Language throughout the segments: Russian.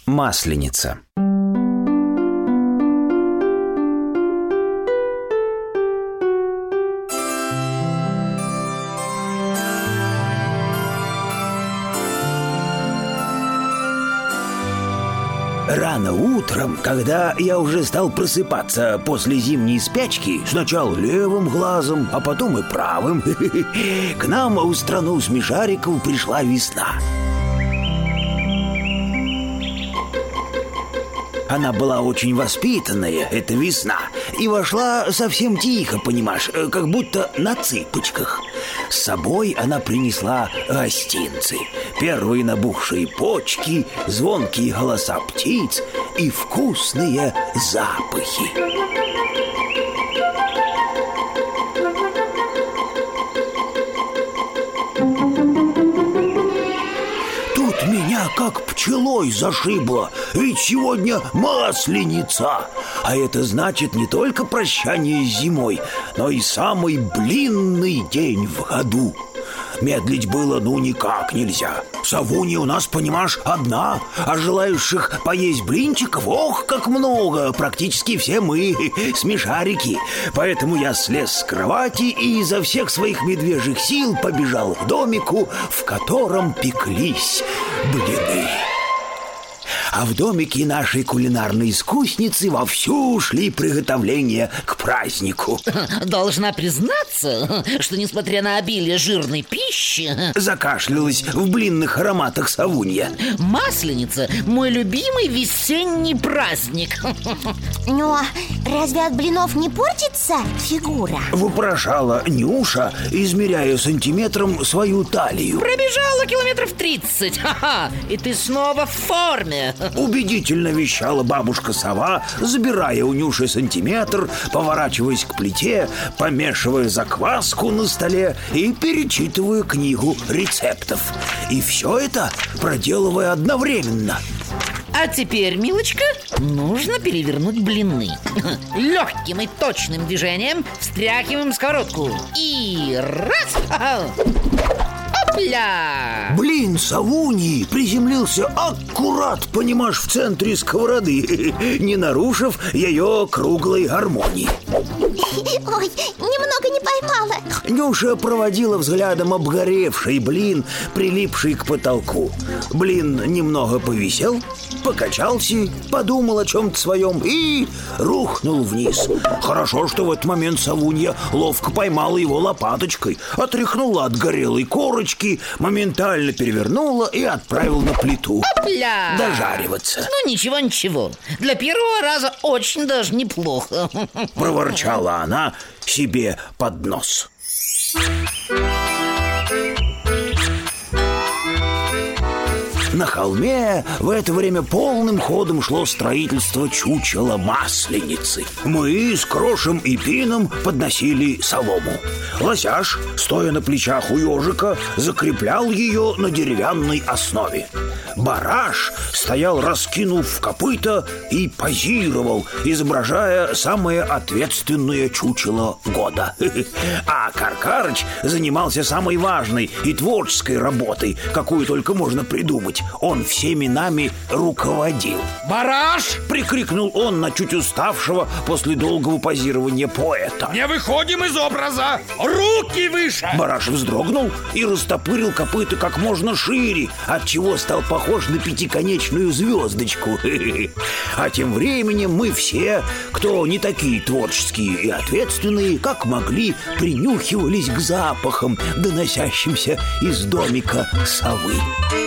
Масленица. Рано утром, когда я уже стал просыпаться после зимней спячки, сначала левым глазом, а потом и правым, к нам в страну смешариков пришла весна. Она была очень воспитанная, эта весна, и вошла совсем тихо, понимаешь, как будто на цыпочках. С собой она принесла гостинцы, первые набухшие почки, звонкие голоса птиц и вкусные запахи. Меня как пчелой зашибло, ведь сегодня Масленица. А это значит не только прощание с зимой, но и самый блинный день в году. Медлить было никак нельзя. Савунья у нас, понимаешь, одна, а желающих поесть блинчиков, ох, как много. Практически все мы смешарики. Поэтому я слез с кровати и изо всех своих медвежьих сил побежал к домику, в котором пеклись блины. А в домике нашей кулинарной искусницы вовсю шли приготовления к празднику. Должна признаться, что несмотря на обилие жирной пищи... Закашлялась в блинных ароматах Савунья. Масленица – мой любимый весенний праздник. Но разве от блинов не портится фигура? Вопрошала Нюша, измеряя сантиметром свою талию. Пробежала километров 30. Ха-ха, и ты снова в форме. Убедительно вещала бабушка-сова, забирая у Нюши сантиметр, поворачиваясь к плите, помешивая закваску на столе и перечитывая книгу рецептов. И все это проделывая одновременно. А теперь, милочка, нужно перевернуть блины. Легким и точным движением встряхиваем сковородку. И раз! Опля! Блин Савуньи приземлился аккурат, понимаешь, в центре сковороды, не нарушив ее круглой гармонии. Ой, немного не поймала. Нюша проводила взглядом обгоревший блин, прилипший к потолку. Блин немного повисел, покачался, подумал о чем-то своем и рухнул вниз. Хорошо, что в этот момент Савунья ловко поймала его лопаточкой, отряхнула от горелой корочки, моментально перевернула и отправила на плиту. Опля! Дожариваться. Ну ничего, для первого раза очень даже неплохо. Проворчала она себе под нос. На холме в это время полным ходом шло строительство чучела Масленицы. Мы с Крошем и Пином подносили солому. Лосяш, стоя на плечах у ежика, закреплял ее на деревянной основе. Бараш стоял, раскинув копыта, и позировал, изображая самое ответственное чучело года. А Каркарыч занимался самой важной и творческой работой, какую только можно придумать. Он всеми нами руководил. «Бараш!» — прикрикнул он на чуть уставшего после долгого позирования поэта. «Не выходим из образа! Руки выше!» Бараш вздрогнул и растопырил копыта как можно шире, отчего стал похож на пятиконечную звездочку. А тем временем мы все, кто не такие творческие и ответственные, как могли, принюхивались к запахам, доносящимся из домика совы.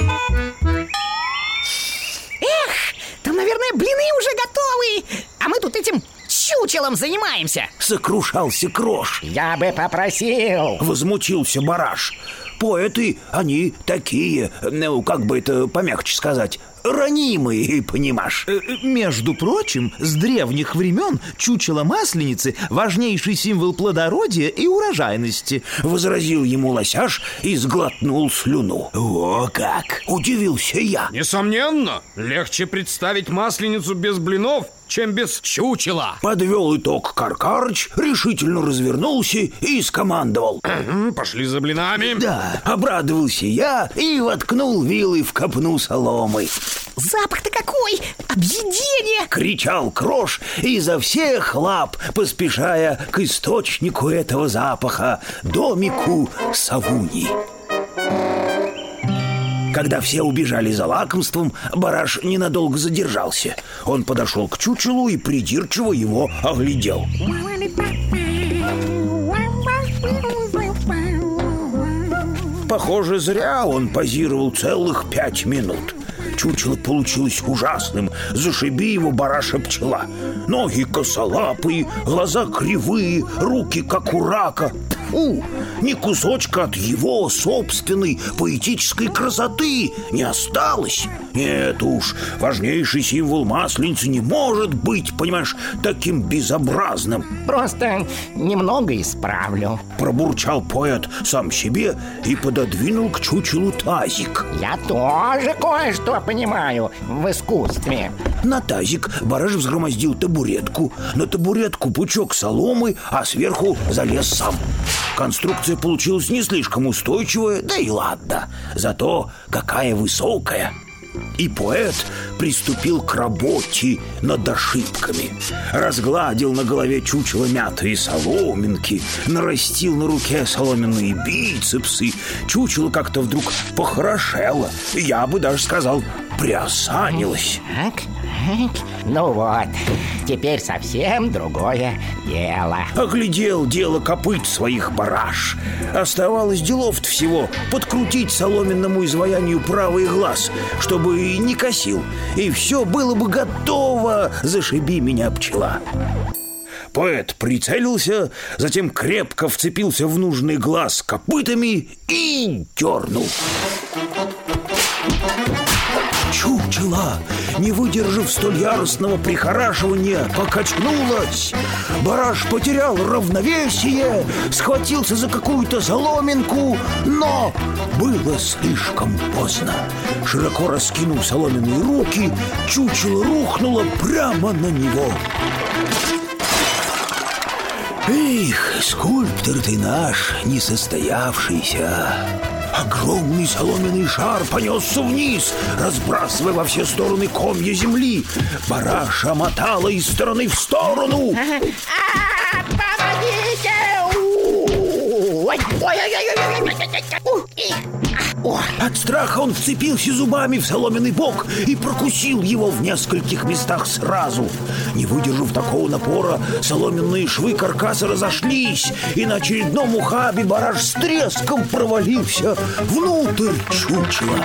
Там, наверное, блины уже готовы, а мы тут этим чучелом занимаемся. Сокрушался Крош. Я бы попросил. Возмутился Бараш. Поэты, они такие, как бы это помягче сказать, ранимые, понимаешь. Между прочим, с древних времен чучело Масленицы – важнейший символ плодородия и урожайности. Возразил ему Лосяш и сглотнул слюну. О, как! Удивился я. Несомненно, легче представить Масленицу без блинов, чем без чучела. Подвел итог Каркарыч, решительно развернулся и скомандовал. Пошли за блинами. Да, обрадовался я и воткнул вилы в копну соломы. запах-то какой! Объедение! Кричал Крош изо всех лап, поспешая к источнику этого запаха, домику Савуньи. Когда все убежали за лакомством, Бараш ненадолго задержался. Он подошел к чучелу и придирчиво его оглядел. Похоже, зря он позировал целых 5 минут. Чучело получилось ужасным. Зашиби его, Бараша пчела. Ноги косолапые, глаза кривые, руки как у рака. Фу, ни кусочка от его собственной поэтической красоты не осталось. Нет уж, важнейший символ Масленицы не может быть, понимаешь, таким безобразным. Просто немного исправлю. Пробурчал поэт сам себе и пододвинул к чучелу тазик. Я тоже кое-что понимаю в искусстве. На тазик Бараш взгромоздил табуретку, на табуретку пучок соломы, а сверху залез сам. Конструкция получилась не слишком устойчивая, да и ладно. Зато какая высокая. И поэт приступил к работе над ошибками. Разгладил на голове чучело мятые соломинки, нарастил на руке соломенные бицепсы. Чучело как-то вдруг похорошело. Я бы даже сказал, приосанилось. Так. Ну вот, теперь совсем другое дело. Оглядел дело копыт своих Бараш. Оставалось делов-то всего подкрутить соломенному изваянию правый глаз, чтобы не косил. И все было бы готово, зашиби меня, пчела. Поэт прицелился, затем крепко вцепился в нужный глаз копытами и дернул. Чучело, не выдержав столь яростного прихорашивания, покачнулось. Бараш потерял равновесие, схватился за какую-то соломинку, но было слишком поздно. Широко раскинув соломенные руки, чучело рухнуло прямо на него. Эх, скульптор ты наш несостоявшийся. Огромный соломенный шар понесся вниз, разбрасывая во все стороны комья земли. Бараша мотала из стороны в сторону. Помогите! От страха он вцепился зубами в соломенный бок и прокусил его в нескольких местах сразу. Не выдержав такого напора, соломенные швы каркаса разошлись, и на очередном ухабе Бараш с треском провалился внутрь чучела.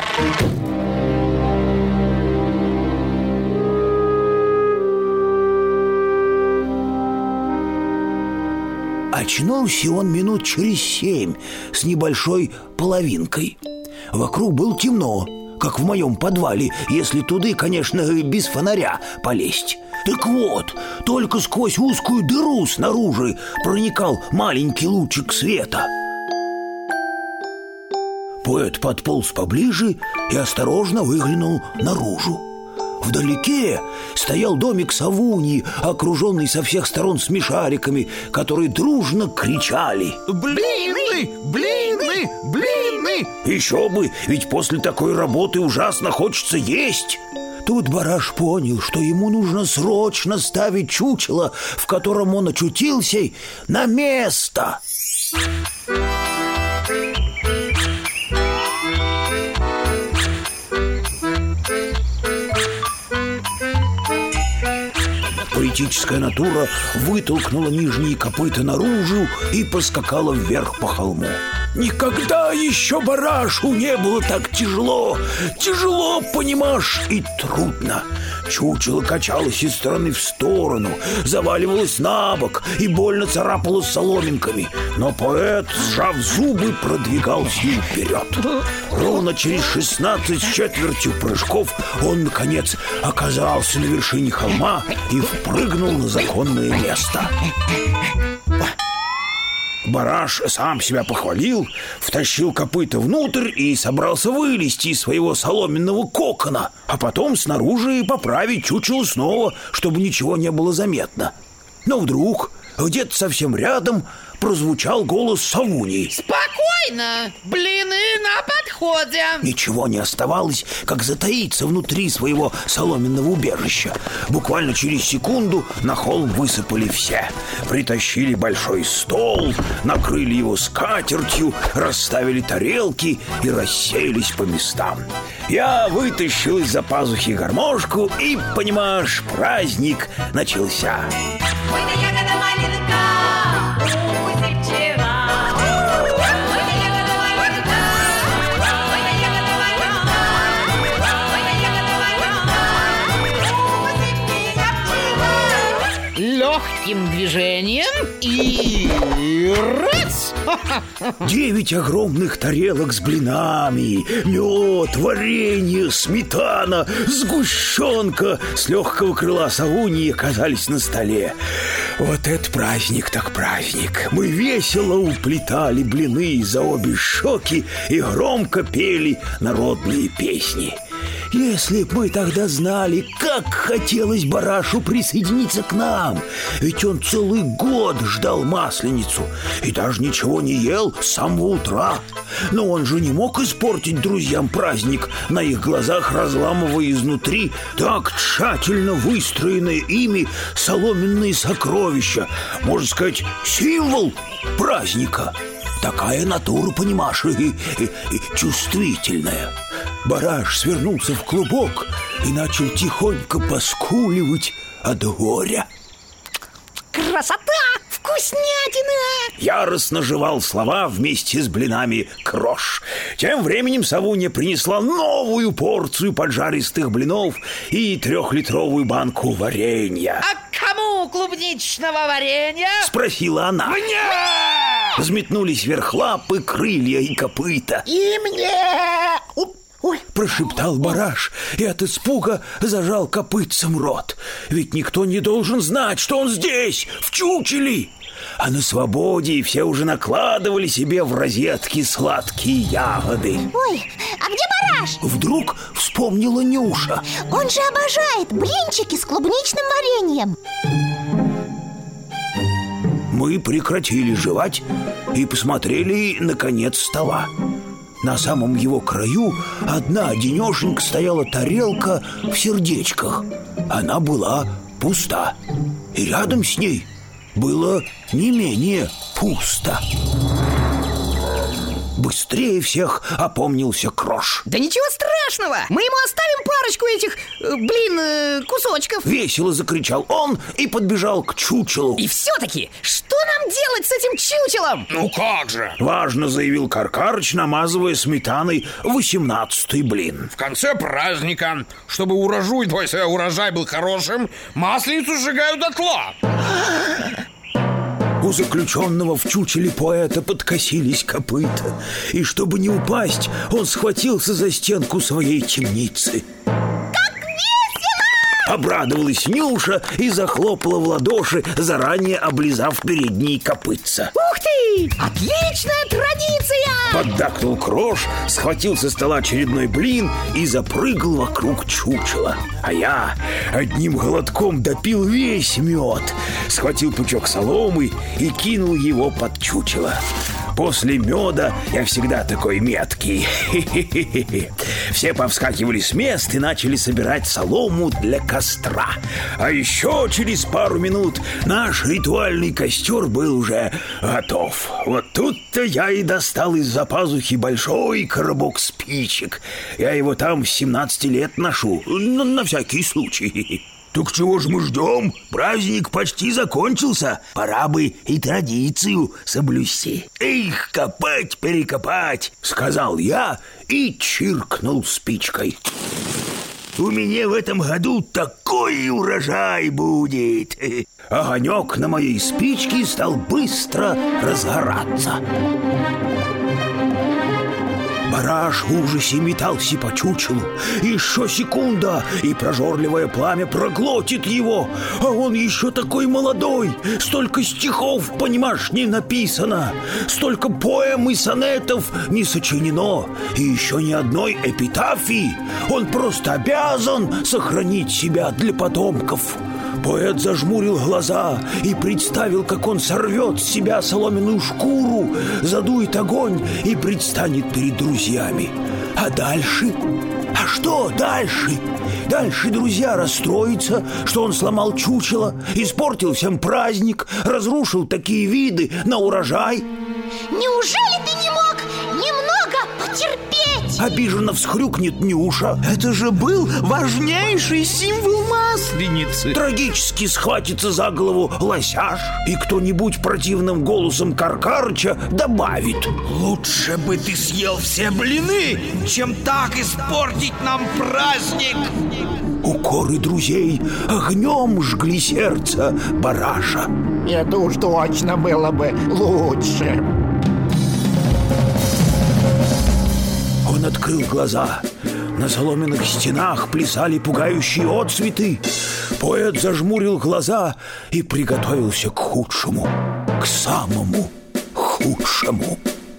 Очнулся он минут через 7 с небольшой половинкой. Вокруг было темно, как в моем подвале, если туды, конечно, без фонаря полезть. Так вот, только сквозь узкую дыру снаружи проникал маленький лучик света. Поэт подполз поближе и осторожно выглянул наружу. Вдалеке стоял домик Савуньи, окруженный со всех сторон смешариками, которые дружно кричали: «Блины! Блины! Блины!» Еще бы, ведь после такой работы ужасно хочется есть. Тут Бараш понял, что ему нужно срочно ставить чучело, в котором он очутился, на место. Поэтическая натура вытолкнула нижние копыта наружу и поскакала вверх по холму. Никогда еще Барашу не было так тяжело. Тяжело, понимаешь, и трудно. Чучело качалось из стороны в сторону, заваливалось на бок и больно царапалось соломинками. Но поэт, сжав зубы, продвигался вперед. Ровно через 16 с четвертью прыжков он, наконец, оказался на вершине холма и впрыгнул на законное место. Бараш сам себя похвалил, втащил копыта внутрь и собрался вылезти из своего соломенного кокона, а потом снаружи поправить чучело снова, чтобы ничего не было заметно. Но вдруг где-то совсем рядом прозвучал голос Савуньи. Спокойно, блины на подходе. Ничего не оставалось, как затаиться внутри своего соломенного убежища. Буквально через секунду на холм высыпали все. Притащили большой стол, накрыли его скатертью, расставили тарелки и расселись по местам. Я вытащил из-за пазухи гармошку и, понимаешь, праздник начался. Легким движением и раз! 9 огромных тарелок с блинами, мед, варенье, сметана, сгущенка с легкого крыла Савуньи оказались на столе. Вот это праздник так праздник. Мы весело уплетали блины за обе щеки и громко пели народные песни. Если б мы тогда знали, как хотелось Барашу присоединиться к нам. Ведь он целый год ждал Масленицу и даже ничего не ел с самого утра. Но он же не мог испортить друзьям праздник, на их глазах разламывая изнутри так тщательно выстроенные ими соломенные сокровища. Можно сказать, символ праздника. Такая натура, понимаешь, и чувствительная. Бараш свернулся в клубок и начал тихонько поскуливать от горя. Красота! Вкуснятина! Яростно жевал слова вместе с блинами Крош. Тем временем Савунья принесла новую порцию поджаристых блинов и 3-литровую банку варенья. А кому клубничного варенья? Спросила она. Мне! Взметнулись вверх лапы, крылья и копыта. И мне! «Ой!» – прошептал Бараш и от испуга зажал копытцем рот. Ведь никто не должен знать, что он здесь, в чучеле. А на свободе все уже накладывали себе в розетки сладкие ягоды. Ой, а где Бараш? Вдруг вспомнила Нюша. Он же обожает блинчики с клубничным вареньем. Мы прекратили жевать и посмотрели на конец стола. На самом его краю одна-одинешенька стояла тарелка в сердечках. Она была пуста. И рядом с ней было не менее пусто. Быстрее всех опомнился Крош. Да ничего страшного, мы ему оставим парочку этих, кусочков. Весело закричал он и подбежал к чучелу. И все-таки, что нам делать с этим чучелом? Ну как же! Важно заявил Каркарыч, намазывая сметаной 18-й блин. В конце праздника, чтобы урожай был хорошим, Масленицу сжигают дотла. У заключенного в чучеле поэта подкосились копыта, и чтобы не упасть, он схватился за стенку своей темницы. Как весело! Обрадовалась Нюша и захлопала в ладоши, заранее облизав передние копытца. Ух ты! Отличная традиция! Поддакнул Крош, схватил со стола очередной блин и запрыгал вокруг чучела. А я одним глотком допил весь мед, схватил пучок соломы и кинул его под чучело. После меда я всегда такой меткий. Все повскакивали с мест и начали собирать солому для костра. А еще через пару минут наш ритуальный костер был уже готов. Вот тут-то я и достал из-за пазухи большой коробок спичек. Я его там с 17 лет ношу, на всякий случай. Так чего ж мы ждем? Праздник почти закончился. Пора бы и традицию соблюсти. Эх, копать-перекопать, сказал я и чиркнул спичкой. У меня в этом году такой урожай будет. Огонек на моей спичке стал быстро разгораться. Бараш в ужасе метался по чучелу. Еще секунда, и прожорливое пламя проглотит его. А он еще такой молодой. Столько стихов, понимаешь, не написано. Столько поэм и сонетов не сочинено. И еще ни одной эпитафии. Он просто обязан сохранить себя для потомков. Поэт зажмурил глаза и представил, как он сорвет с себя соломенную шкуру, задует огонь и предстанет перед друзьями. А дальше? А что дальше? Дальше друзья расстроятся, что он сломал чучело, испортил всем праздник, разрушил такие виды на урожай. Неужели ты не мог немного потерпеть? Обиженно всхрюкнет Нюша. Это же был важнейший символ Масленицы. Трагически схватится за голову Лосяш, и кто-нибудь противным голосом Каркарыча добавит: лучше бы ты съел все блины, чем так испортить нам праздник. Укоры друзей огнем жгли сердце Бараша. Это уж точно было бы лучше. Он открыл глаза. На соломенных стенах плясали пугающие отцветы. Поэт зажмурил глаза и приготовился к худшему, к самому худшему.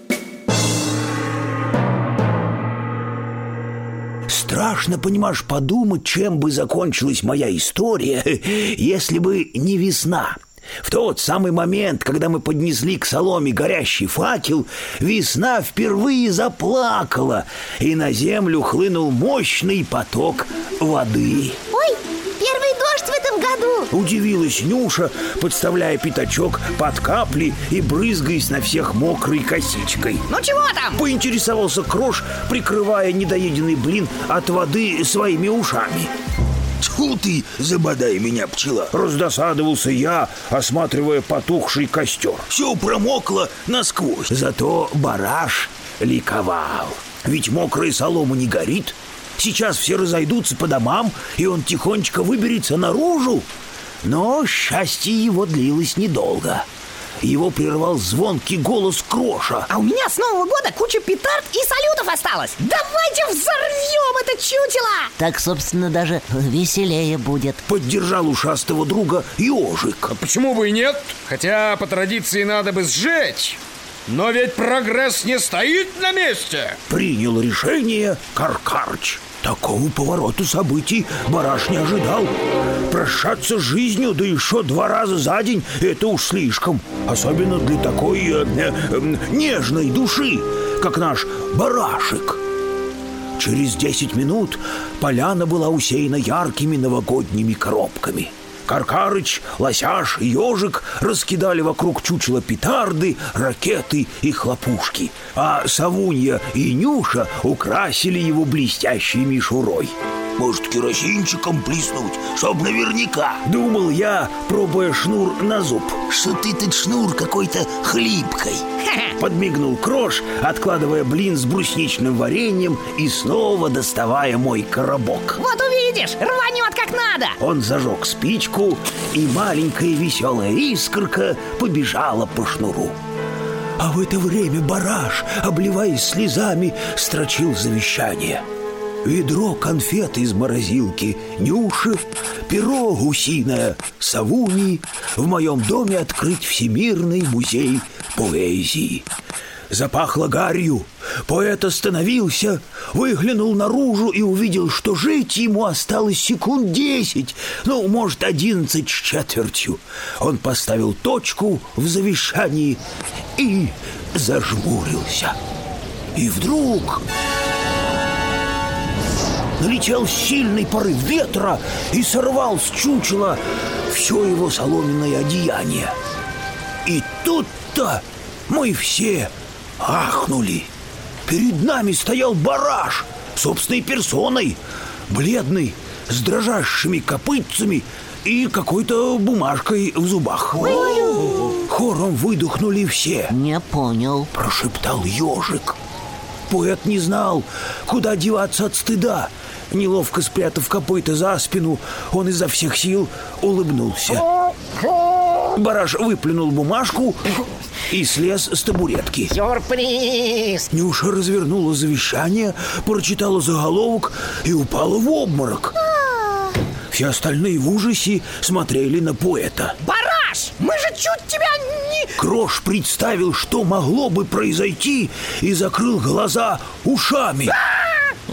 Страшно, понимаешь, подумать, чем бы закончилась моя история, если бы не весна. В тот самый момент, когда мы поднесли к соломе горящий факел, весна впервые заплакала, и на землю хлынул мощный поток воды. Ой, первый дождь в этом году! Удивилась Нюша, подставляя пятачок под капли и брызгаясь на всех мокрой косичкой. Ну чего там? Поинтересовался Крош, прикрывая недоеденный блин от воды своими ушами. Тьфу ты, забодай меня, пчела. Раздосадовался я, осматривая потухший костер. Все промокло насквозь. Зато Бараш ликовал. Ведь мокрая солома не горит. Сейчас все разойдутся по домам, и он тихонечко выберется наружу. Но счастье его длилось недолго. Его прервал звонкий голос Кроша. А у меня с Нового года куча петард и салютов осталось. Давайте взорвем это чучело! Так, собственно, даже веселее будет. Поддержал ушастого друга Ежик. А почему бы и нет? Хотя по традиции надо бы сжечь. Но ведь прогресс не стоит на месте. Принял решение Каркарыч. Такого поворота событий Бараш не ожидал. Прощаться с жизнью, да еще 2 раза за день, это уж слишком. Особенно для такой нежной души, как наш Барашек. Через 10 минут поляна была усеяна яркими новогодними коробками. Каркарыч, Лосяш и Ежик раскидали вокруг чучела петарды, ракеты и хлопушки, а Савунья и Нюша украсили его блестящей мишурой. Может, керосинчиком плеснуть, чтоб наверняка. Думал я, пробуя шнур на зуб. Что ты этот шнур какой-то хлипкой. Подмигнул Крош, откладывая блин с брусничным вареньем и снова доставая мой коробок. Вот увидишь, рванет как надо. Он зажег спичку, и маленькая веселая искорка побежала по шнуру. А в это время Бараш, обливаясь слезами, строчил завещание. Ведро конфет из морозилки Нюши, перо гусиное Савуньи, в моем доме открыть Всемирный музей поэзии. Запахло гарью. Поэт остановился, выглянул наружу и увидел, что жить ему осталось секунд 10, ну, может, 11 с четвертью. Он поставил точку в завещании и зажмурился. И вдруг налетел сильный порыв ветра и сорвал с чучела все его соломенное одеяние. И тут-то мы все ахнули. Перед нами стоял Бараш собственной персоной, бледный, с дрожащими копытцами и какой-то бумажкой в зубах. Хором выдохнули все. Не понял. Прошептал Ежик. Поэт не знал, куда деваться от стыда. Неловко спрятав копыта за спину, он изо всех сил улыбнулся. Бараш выплюнул бумажку и слез с табуретки. Сюрприз! Нюша развернула завещание, прочитала заголовок и упала в обморок. Все остальные в ужасе смотрели на поэта. Бараш, мы же чуть тебя не... Крош представил, что могло бы произойти, и закрыл глаза ушами.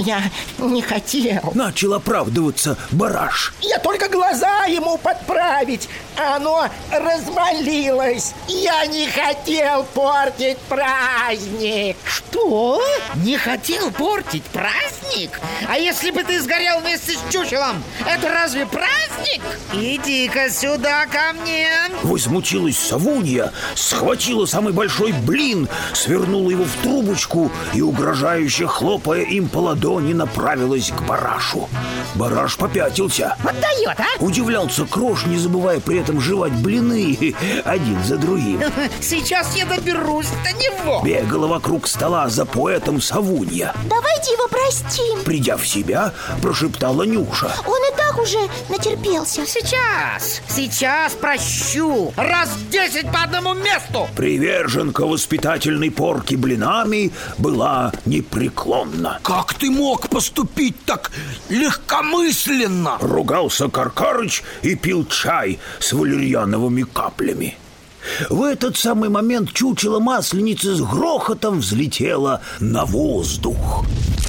Я не хотел. Начал оправдываться Бараш. Я только глаза ему подправить, а оно развалилось. Я не хотел портить праздник. Что? Не хотел портить праздник? А если бы ты сгорел вместе с чучелом, это разве праздник? Иди-ка сюда ко мне. Возмутилась Савунья, схватила самый большой блин, свернула его в трубочку и, угрожающе хлопая им по ладони, направилась к Барашу. Бараш попятился. Отдает, а? Удивлялся Крош, не забывая при этом жевать блины один за другим. Сейчас я доберусь до него. Бегала вокруг стола за поэтом Савунья. Давайте его простим. Придя в себя, прошептала Нюша. Он и так уже натерпелся. Сейчас прощу. Раз 10 по одному месту. Приверженка воспитательной порки блинами была непреклонна. Как ты мог поступить так легкомысленно? Ругался Каркарыч и пил чай с валерьяновыми каплями. В этот самый момент чучело масленицы с грохотом взлетело на воздух.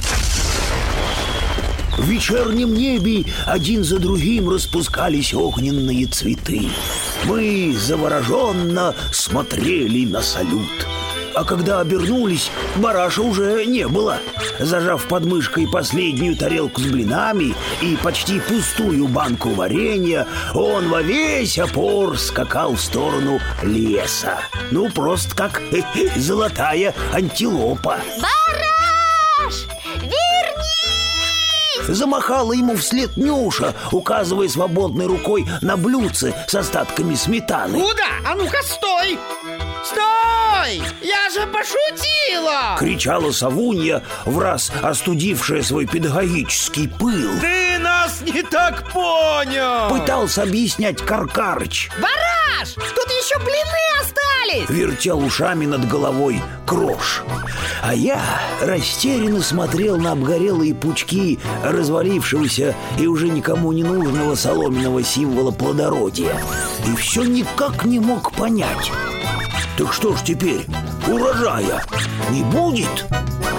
В вечернем небе один за другим распускались огненные цветы. Мы завороженно смотрели на салют. А когда обернулись, Бараша уже не было. Зажав под мышкой последнюю тарелку с блинами и почти пустую банку варенья, он во весь опор скакал в сторону леса. Ну, просто как золотая антилопа. Бараш! Вернись! Замахала ему вслед Нюша, указывая свободной рукой на блюдце с остатками сметаны. Куда? А ну-ка, стой! Стой! Я же пошутила! Кричала Савунья, враз остудившая свой педагогический пыл. Ты нас не так понял! Пытался объяснять Каркарыч. Бараш! Тут еще блины остались! Вертел ушами над головой Крош. А я растерянно смотрел на обгорелые пучки развалившегося и уже никому не нужного соломенного символа плодородия. И все никак не мог понять. Так что ж теперь, урожая не будет?